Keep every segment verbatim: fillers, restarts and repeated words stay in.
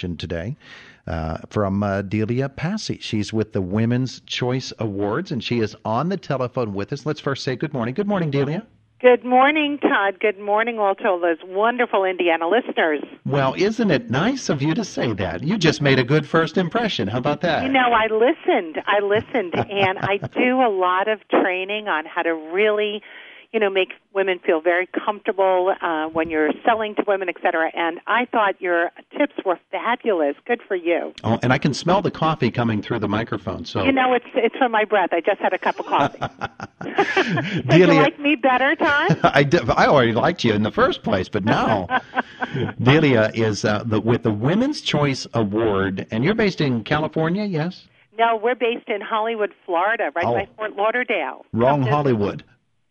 question today uh, from uh, Delia Passy. She's with the Women's Choice Awards, and she is on the telephone with us. Let's first say good morning. Good morning, Delia. Good morning, Todd. Good morning, all to all those wonderful Indiana listeners. Well, isn't it nice of you to say that? You just made a good first impression. How about that? You know, I listened. I listened, and I do a lot of training on how to really, you know, make women feel very comfortable uh, when you're selling to women, et cetera. And I thought your tips were fabulous. Good for you. Oh, and I can smell the coffee coming through the microphone. So you know, it's it's from my breath. I just had a cup of coffee. Did Delia, you like me better, Todd? I did, I already liked you in the first place, but now Delia is uh, the, with the Women's Choice Award, and you're based in California, yes? No, we're based in Hollywood, Florida, right oh. by Fort Lauderdale. Wrong Hollywood.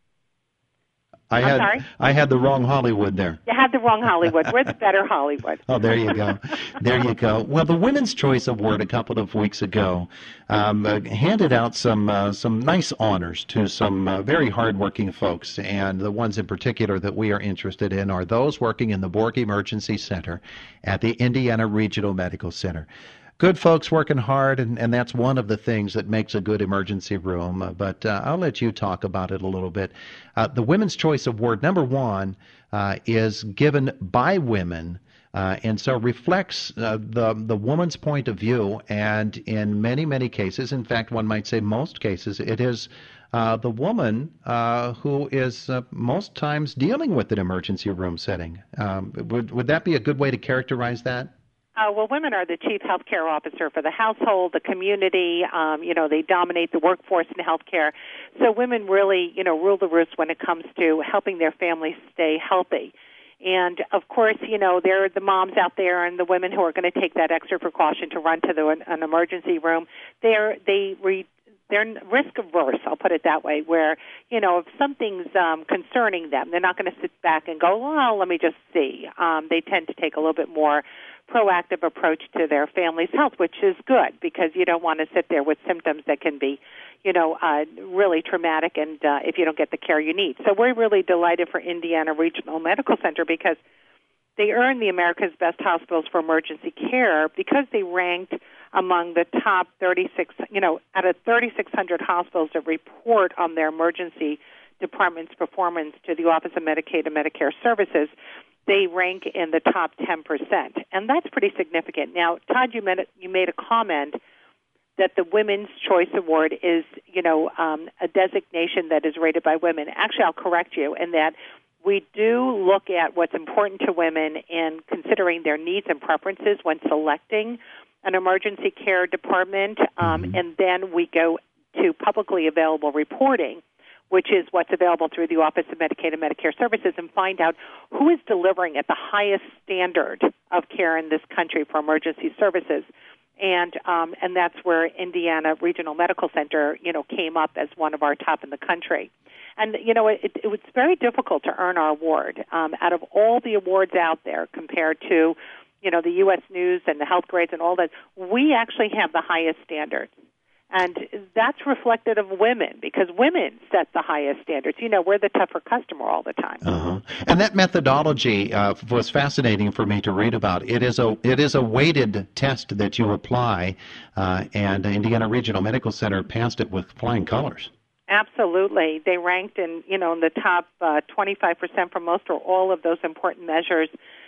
I I'm had sorry? I had the wrong Hollywood there. You had the wrong Hollywood. We're the better Hollywood. Oh, there you go. There you go. Well, the Women's Choice Award a couple of weeks ago um, uh, handed out some uh, some nice honors to some uh, very hardworking folks, and the ones in particular that we are interested in are those working in the Borg Emergency Center at the Indiana Regional Medical Center. Good folks working hard, and, and that's one of the things that makes a good emergency room. Uh, but uh, I'll let you talk about it a little bit. Uh, the Women's Choice Award, number one, uh, is given by women, uh, and so reflects uh, the the woman's point of view. And in many, many cases, in fact, one might say most cases, it is uh, the woman uh, who is uh, most times dealing with an emergency room setting. Um, would would that be a good way to characterize that? Uh, well, women are the chief healthcare officer for the household, the community. Um, you know, they dominate the workforce in healthcare. So women really, you know, rule the roost when it comes to helping their families stay healthy. And, of course, you know, there are the moms out there and the women who are going to take that extra precaution to run to the, an emergency room. They're, they re, they're risk averse, I'll put it that way, where, you know, if something's um, concerning them, they're not going to sit back and go, well, let me just see. Um, they tend to take a little bit more proactive approach to their family's health, which is good because you don't want to sit there with symptoms that can be, you know, uh, really traumatic and uh, if you don't get the care you need. So we're really delighted for Indiana Regional Medical Center because they earned the America's Best Hospitals for Emergency Care because they ranked among the top thirty-six, you know, out of thirty-six hundred hospitals that report on their emergency department's performance to the Office of Medicaid and Medicare Services. They rank in the top ten percent, and that's pretty significant. Now, Todd, you made, you made a comment that the Women's Choice Award is, you know, um, a designation that is rated by women. Actually, I'll correct you in that we do look at what's important to women in considering their needs and preferences when selecting an emergency care department, um, mm-hmm. and then we go to publicly available reporting, which is what's available through the Office of Medicaid and Medicare Services, and find out who is delivering at the highest standard of care in this country for emergency services. And um, and that's where Indiana Regional Medical Center, you know, came up as one of our top in the country. And, you know, it, it was very difficult to earn our award. Um, out of all the awards out there compared to, you know, the U S News and the health grades and all that, we actually have the highest standards. And that's reflected of women because women set the highest standards. You know, we're the tougher customer all the time. Uh-huh. And that methodology uh, was fascinating for me to read about. It is a it is a weighted test that you apply, uh, and Indiana Regional Medical Center passed it with flying colors. Absolutely. They ranked in, you know, in the top uh, twenty-five percent for most or all of those important measures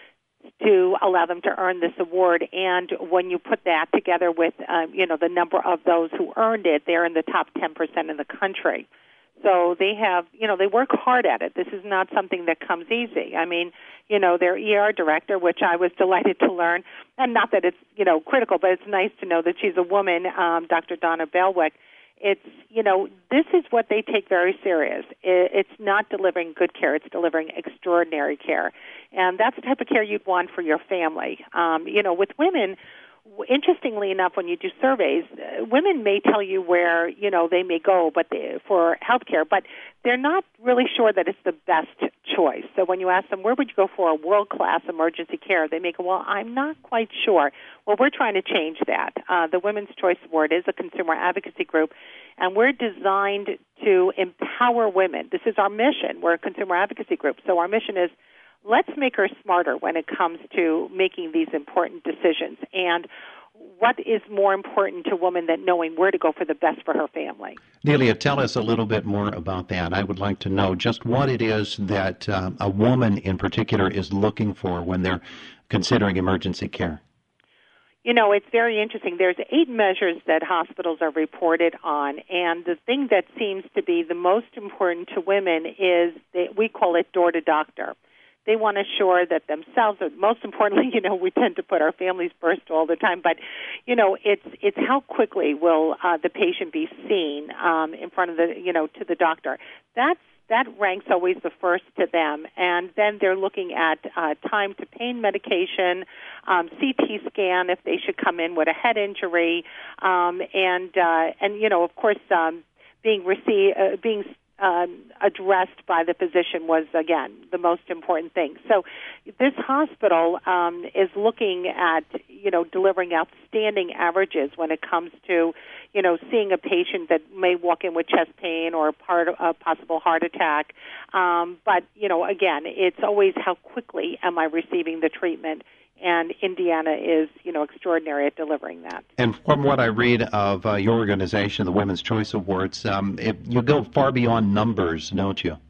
to allow them to earn this award. And when you put that together with, um, you know, the number of those who earned it, they're in the top ten percent in the country. So they have, you know, they work hard at it. This is not something that comes easy. I mean, you know, their E R director, which I was delighted to learn, and not that it's, you know, critical, but it's nice to know that she's a woman, um, Doctor Donna Belwick. It's, you know, this is what they take very serious. It's not delivering good care. It's delivering extraordinary care. And that's the type of care you'd want for your family. Um, you know, with women, interestingly enough, when you do surveys, uh, women may tell you where, you know, they may go but they, for health care, but they're not really sure that it's the best choice. So when you ask them, where would you go for a world-class emergency care, they may go, well, I'm not quite sure. Well, we're trying to change that. Uh, the Women's Choice Award is a consumer advocacy group, and we're designed to empower women. This is our mission. We're a consumer advocacy group, so our mission is let's make her smarter when it comes to making these important decisions. And what is more important to a woman than knowing where to go for the best for her family? Delia, tell us a little bit more about that. I would like to know just what it is that uh, a woman in particular is looking for when they're considering emergency care. You know, it's very interesting. There's eight measures that hospitals are reported on, and the thing that seems to be the most important to women is that we call it door to doctor. They want to assure that themselves, or most importantly, you know, we tend to put our families first all the time, but, you know, it's it's how quickly will uh, the patient be seen um, in front of the, you know, to the doctor. That's That ranks always the first to them, and then they're looking at uh, time to pain medication, um, C T scan if they should come in with a head injury, um, and uh, and you know, of course, um, being receive, uh, being um, addressed by the physician was again the most important thing. So, this hospital um, is looking at you know delivering outstanding averages when it comes to you know, seeing a patient that may walk in with chest pain or part of a possible heart attack. Um, but, you know, again, it's always how quickly am I receiving the treatment, and Indiana is, you know, extraordinary at delivering that. And from what I read of uh, your organization, the Women's Choice Awards, um, it, you go far beyond numbers, don't you?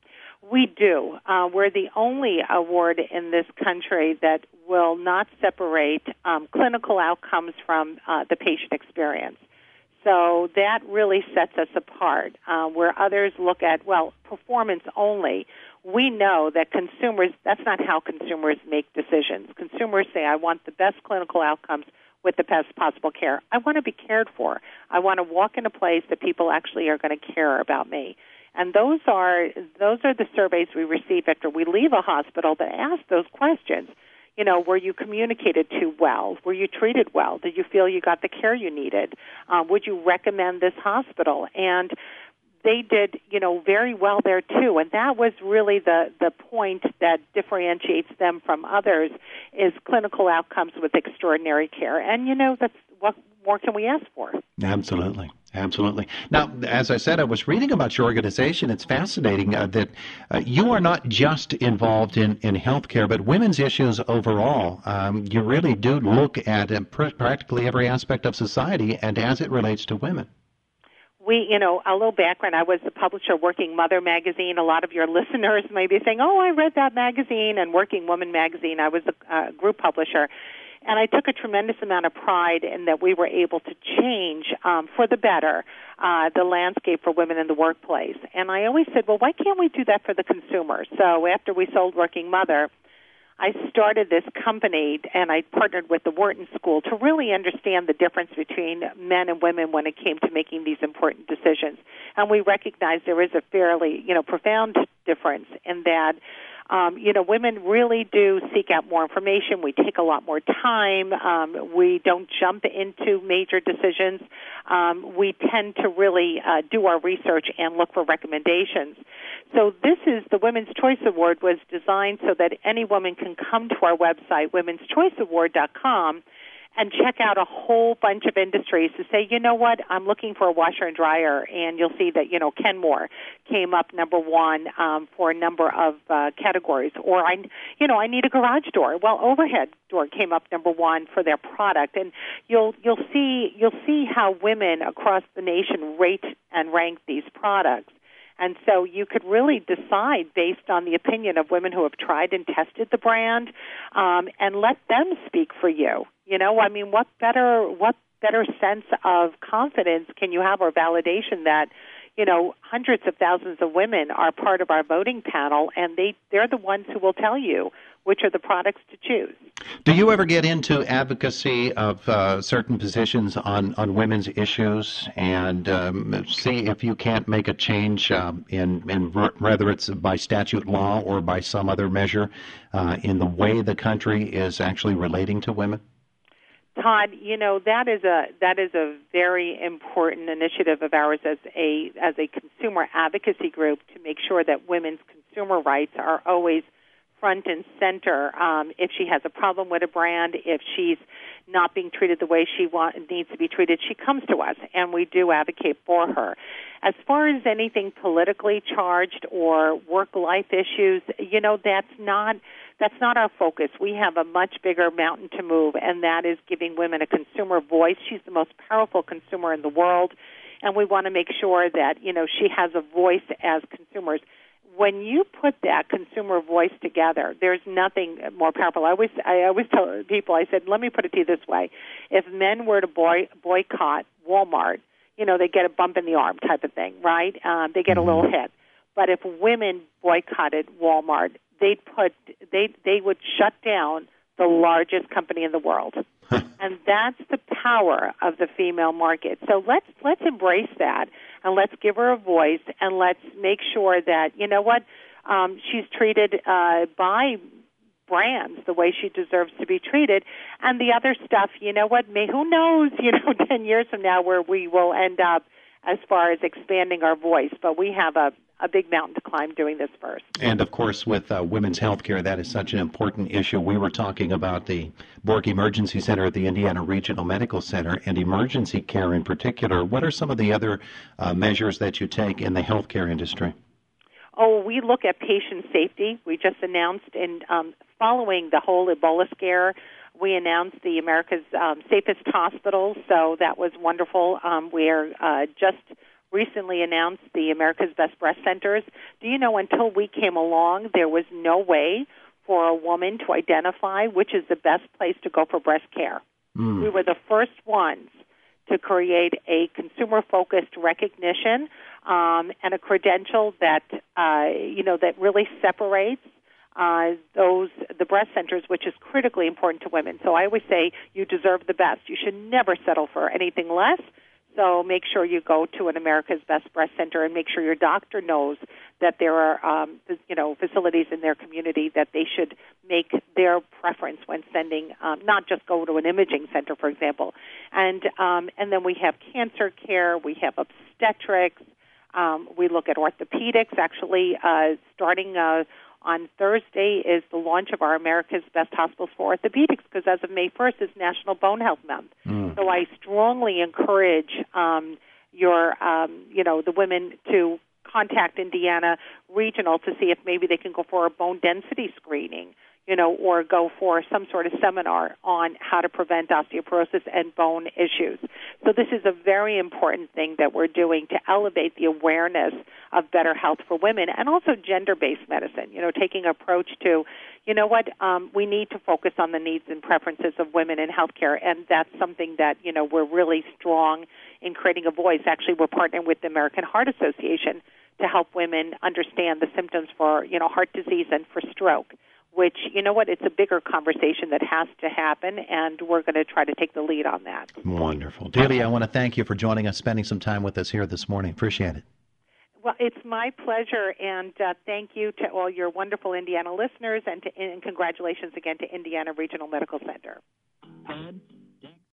We do. Uh, we're the only award in this country that will not separate um, clinical outcomes from uh, the patient experience. So that really sets us apart. Uh, where others look at, well, performance only, we know that consumers, that's not how consumers make decisions. Consumers say, I want the best clinical outcomes with the best possible care. I want to be cared for. I want to walk in a place that people actually are going to care about me. And those are those are the surveys we receive after we leave a hospital that ask those questions. You know, were you communicated to well? Were you treated well? Did you feel you got the care you needed? Um, would you recommend this hospital? And they did, you know, very well there too. And that was really the, the point that differentiates them from others is clinical outcomes with extraordinary care. And, you know, that's what more can we ask for? Absolutely. Absolutely. Now, as I said, I was reading about your organization. It's fascinating uh, that uh, you are not just involved in, in healthcare, but women's issues overall. Um, you really do look at uh, pr- practically every aspect of society and as it relates to women. We, you know, a little background, I was the publisher of Working Mother magazine. A lot of your listeners may be saying, oh, I read that magazine, and Working Woman magazine. I was a uh, group publisher. And I took a tremendous amount of pride in that we were able to change, um, for the better, uh, the landscape for women in the workplace. And I always said, well, why can't we do that for the consumer? So after we sold Working Mother, I started this company, and I partnered with the Wharton School to really understand the difference between men and women when it came to making these important decisions. And we recognized there is a fairly, you know, profound difference in that Um, you know, women really do seek out more information. We take a lot more time. Um, we don't jump into major decisions. Um, we tend to really uh, do our research and look for recommendations. So this is the Women's Choice Award was designed so that any woman can come to our website, womens choice award dot com, and check out a whole bunch of industries to say, you know what, I'm looking for a washer and dryer, and you'll see that, you know, Kenmore came up number one um, for a number of uh, categories. Or, I, you know, I need a garage door. Well, Overhead Door came up number one for their product. And you'll you'll see you'll see how women across the nation rate and rank these products. And so you could really decide based on the opinion of women who have tried and tested the brand, um, and let them speak for you. You know, I mean, what better what better sense of confidence can you have or validation that, you know, hundreds of thousands of women are part of our voting panel, and they, they're the ones who will tell you which are the products to choose. Do you ever get into advocacy of uh, certain positions on, on women's issues and um, see if you can't make a change um, in, in whether it's by statute law or by some other measure uh, in the way the country is actually relating to women? Todd, you know, that is a that is a very important initiative of ours as a as a consumer advocacy group to make sure that women's consumer rights are always front and center. Um, if she has a problem with a brand, if she's not being treated the way she want, needs to be treated, she comes to us, and we do advocate for her. As far as anything politically charged or work-life issues, you know, that's not that's not our focus. We have a much bigger mountain to move, and that is giving women a consumer voice. She's the most powerful consumer in the world, and we want to make sure that, you know, she has a voice as consumers. When you put that consumer voice together, there's nothing more powerful. I always, I always tell people, I said, let me put it to you this way. If men were to boy, boycott Walmart, you know, they get a bump in the arm type of thing, right? Um, they get a little hit. But if women boycotted Walmart, they'd put, they they would shut down the largest company in the world. And that's the power of the female market. So let's let's embrace that, and let's give her a voice, and let's make sure that, you know what, um, she's treated uh, by brands the way she deserves to be treated. And the other stuff, you know what, may, who knows, you know, ten years from now where we will end up as far as expanding our voice. But we have a a big mountain to climb doing this first. And, of course, with uh, women's health care, that is such an important issue. We were talking about the Bork Emergency Center at the Indiana Regional Medical Center and emergency care in particular. What are some of the other uh, measures that you take in the healthcare industry? Oh, we look at patient safety. We just announced, in um, following the whole Ebola scare, we announced the America's um, Safest Hospitals, so that was wonderful. Um, we're uh, just recently announced the America's Best Breast Centers. Do you know, until we came along, there was no way for a woman to identify which is the best place to go for breast care. Mm. We were the first ones to create a consumer-focused recognition um, and a credential that, uh, you know, that really separates uh, those the breast centers, which is critically important to women. So I always say you deserve the best. You should never settle for anything less. So make sure you go to an America's Best Breast Center, and make sure your doctor knows that there are, um, you know, facilities in their community that they should make their preference when sending, um, not just go to an imaging center, for example. And um, and then we have cancer care, we have obstetrics, um, we look at orthopedics. Actually, uh, starting uh, on Thursday is the launch of our America's Best Hospitals for Orthopedics, because as of May first is National Bone Health Month. Mm. So I strongly encourage um, your, um, you know, the women to contact Indiana Regional to see if maybe they can go for a bone density screening, you know, or go for some sort of seminar on how to prevent osteoporosis and bone issues. So this is a very important thing that we're doing to elevate the awareness of better health for women, and also gender-based medicine, you know, taking an approach to, you know what, um, we need to focus on the needs and preferences of women in healthcare, and that's something that, you know, we're really strong in creating a voice. Actually, we're partnering with the American Heart Association to help women understand the symptoms for, you know, heart disease and for stroke, which, you know what, it's a bigger conversation that has to happen, and we're going to try to take the lead on that. Wonderful. Delia, I want to thank you for joining us, spending some time with us here this morning. Appreciate it. Well, it's my pleasure, and uh, thank you to all your wonderful Indiana listeners, and, to, and congratulations again to Indiana Regional Medical Center.